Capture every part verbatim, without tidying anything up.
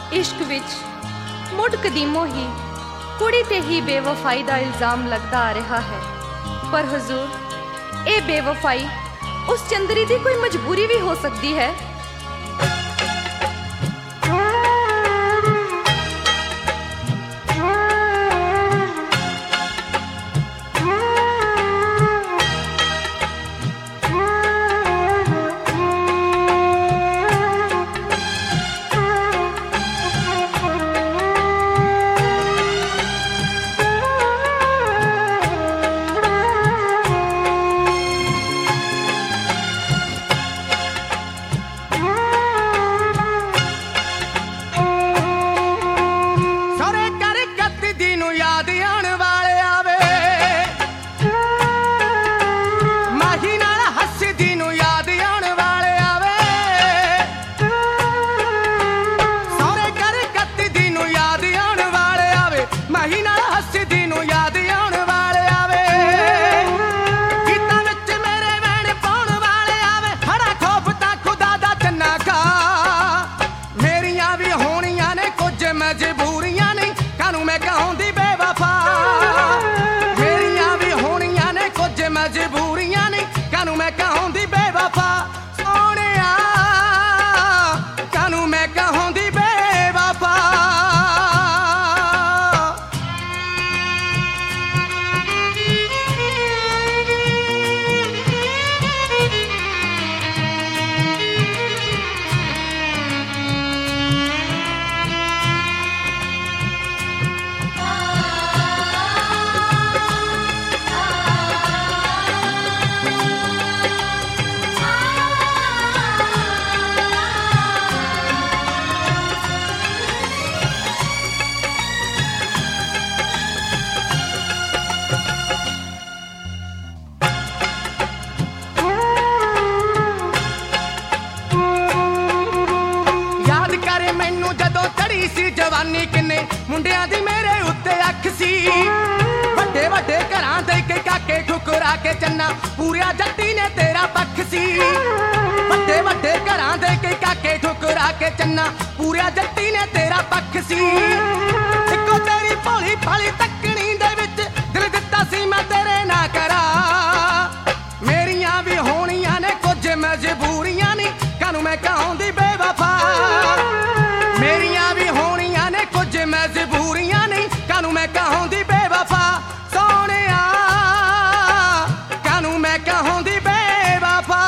इश्क विच मुड़ कदीमों ही कुड़ी ते ही बेवफाई का इल्ज़ाम लगता आ रहा है। पर हुजूर ये बेवफाई उस चंदरी की कोई मजबूरी भी हो सकती है। मजबूरियां नहीं कानू मैं कहूं दी बेवफा, मेरिया भी होनियां ने कुछ मजबूरियां नहीं कानू मैं कहूं दी बेवफा। सोनिया कानू मैं कहूं दी बेवफा। जवानी किन्ने मुंडिया दी मेरे उत्ते अख सी, वड्डे वड्डे घरां दे के काके ठुकरा के चन्ना पूरिया जट्टी ने तेरा पख सी। वड्डे वड्डे घरां दे के काके ठुकरा के चन्ना पूरिया जट्टी ने तेरा पख सी। इक्को तेरी भोली भाली तकनी दे विच दिल दित्ता सी मैं तेरे ना करा, मेरियां भी होनियां ने कुछ मजबूरियां नहीं कानू मैं कहूं दी बेवफा। मेरियां भी होनियां ने कुछ मजबूरियां नहीं कानू मैं कहूं दी बेवफा। सोनिया कानू मैं कहूं दी बेवफा।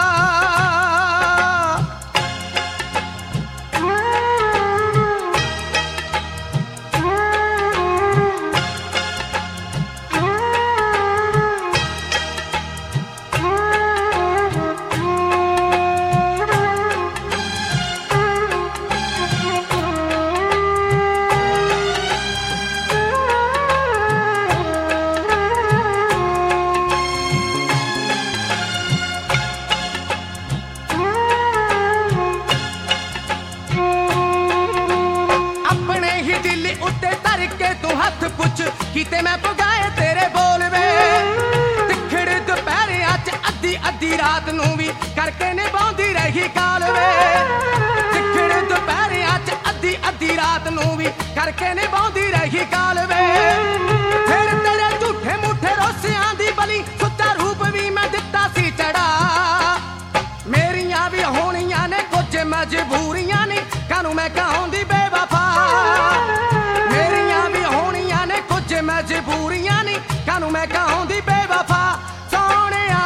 हथ पुछ कीते मैं पुगाए तेरे बोल वे, तिखड़ दोपहरिया च अद्धी अद्धी रात नू भी करके निभाउंदी रही काल वे। तिखड़ दोपहरिया च अद्धी अद्धी रात नू भी करके निभाउंदी रही काल वे। फिर तेरे झूठे मूठे रोसियां दी बली सुच्चा रूप भी मैं दित्ता सी चढ़ा, मेरियां भी होनियां ने कुछ मजबूरियां नहीं कानू मैं कहूं दी बेवफा। मेरियां भी होनियां ने कुछ मजबूरियां नहीं कानू मैं कहूं दी बेवफा। सोनिया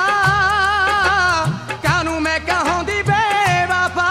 कानू मैं कहूं दी बेवफा।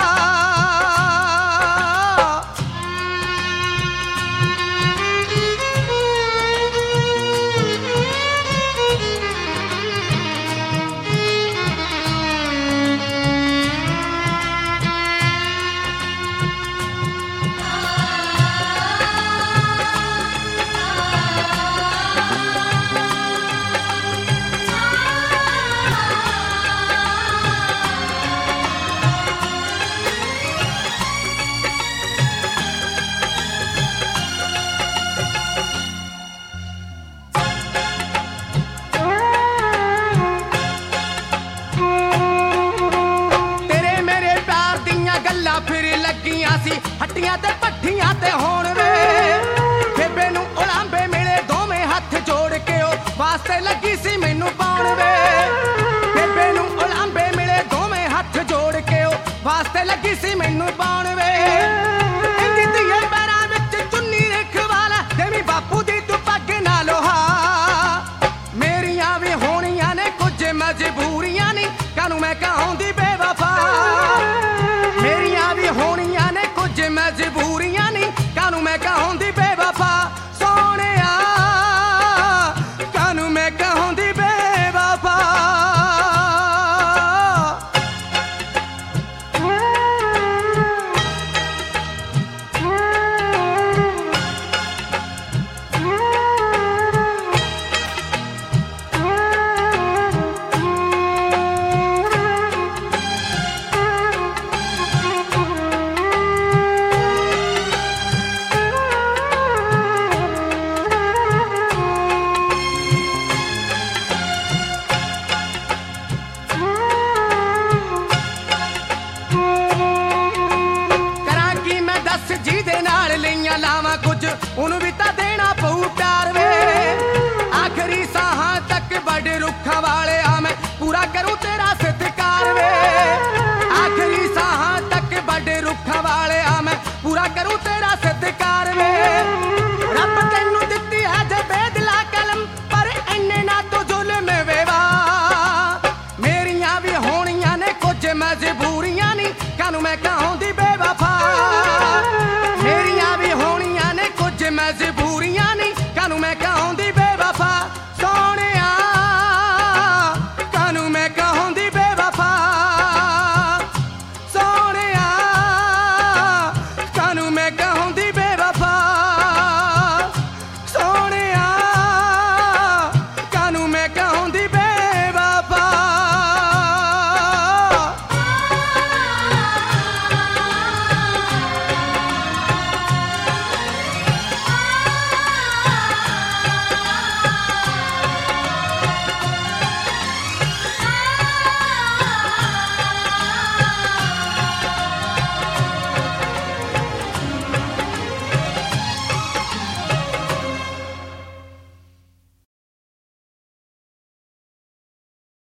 फिर लगियां सी हट्टियां ते ਇਕੱਠੀਆਂ ਤੇ ਹੋਣ ਵੇ ਬੇਬੇ ਨੂੰ ਉਲਾਂਬੇ ਮਿਲੇ ਦੋਵੇਂ ਹੱਥ ਜੋੜ ਕੇ ਉਹ ਵਾਸਤੇ ਲੱਗੀ ਸੀ ਮੈਨੂੰ ਪਾਉਣ ਵੇ ਬੇਬੇ ਨੂੰ ਉਲਾਂਬੇ ਮਿਲੇ ਦੋਵੇਂ ਹੱਥ ਜੋੜ ਕੇ ਉਹ ਵਾਸਤੇ ਲੱਗੀ ਸੀ ਮੈਨੂੰ ਪਾਉਣ ਵੇ ਇੰਦੀ ਧੀਏ ਪੈਰਾਂ ਵਿੱਚ ਚੁੰਨੀ ਰਖਵਾਲਾ ਦੇਵੀਂ ਬਾਪੂ ਦੀ ਤੂੰ ਪੱਗ ਨਾ ਲੋਹਾ ਮੇਰੀਆਂ ਵੀ ਹੋਣੀਆਂ ਨੇ ਕੁਝ ਮਜਬੂਰੀਆਂ ਨੀ ਕਾਨੂੰ ਮੈਂ ਕਹਾਉਂਦੀ ਬੇਵਫਾ ਮੇਰੀਆਂ ਵੀ ਹੋਣੀਆਂ ਨੇ ਕੁਝ ਮਜਬੂਰੀਆਂ ਨੀ ਕਾਨੂੰ ਮੈਂ ਕਹਾਉਂਦੀ ਬੇਵਫਾ ਸੋਹਣਿਆ ਕਾਨੂੰ ਮੈਂ ਕਹਾਉਂਦੀ ਬੇਵਫਾ ਜਿਹਦੇ ਨਾਲ ਲਈਆਂ ਲਾਵਾਂ ਕੁਝ ਉਹਨੂੰ ਵੀ ਤਾਂ ਦੇਣਾ ਪਊ ਪਿਆਰ ਵੇ ਆਖਰੀ ਸਾਹਾਂ ਤੱਕ ਵੱਡੇ ਰੁੱਖਾਂ ਵਾਲਿਆ ਮੈਂ ਪੂਰਾ ਕਰੂੰ ਤੇਰਾ ਸਤਿਕਾਰ ਵੇ ਆਖਰੀ ਸਾਹਾਂ ਤੱਕ ਵੱਡੇ ਰੁੱਖਾਂ ਵਾਲਿਆ ਮੈਂ ਪੂਰਾ ਕਰੂੰ ਤੇਰਾ ਸਤਿਕਾਰ ਵੇ ਰੱਬ ਤੈਨੂੰ ਦਿੱਤੀ ਹੈ ਜੇ ਬੇਦਿਲਾ ਕਲਮ ਪਰ ਇੰਨੇ ਨਾ ਤੂੰ ਜ਼ੁਲਮ ਵੇਵਾ ਮੇਰੀਆਂ ਵੀ ਹੋਣੀਆਂ ਨੇ ਕੁਝ ਮਜਬੂਰੀਆਂ ਨੀ ਕਾਨੂੰ ਮੈਂ ਕਹਾਉਂਦੀ ਬੇਵਫਾ ਮੇਰੀਆਂ ਵੀ ਹੋਣੀਆਂ ਨੇ ਕੁਝ ਮਜਬੂਰੀਆਂ ਨੀ ਕਾਨੂੰ ਮੈਂ ਕਹਾਉਂਦੀ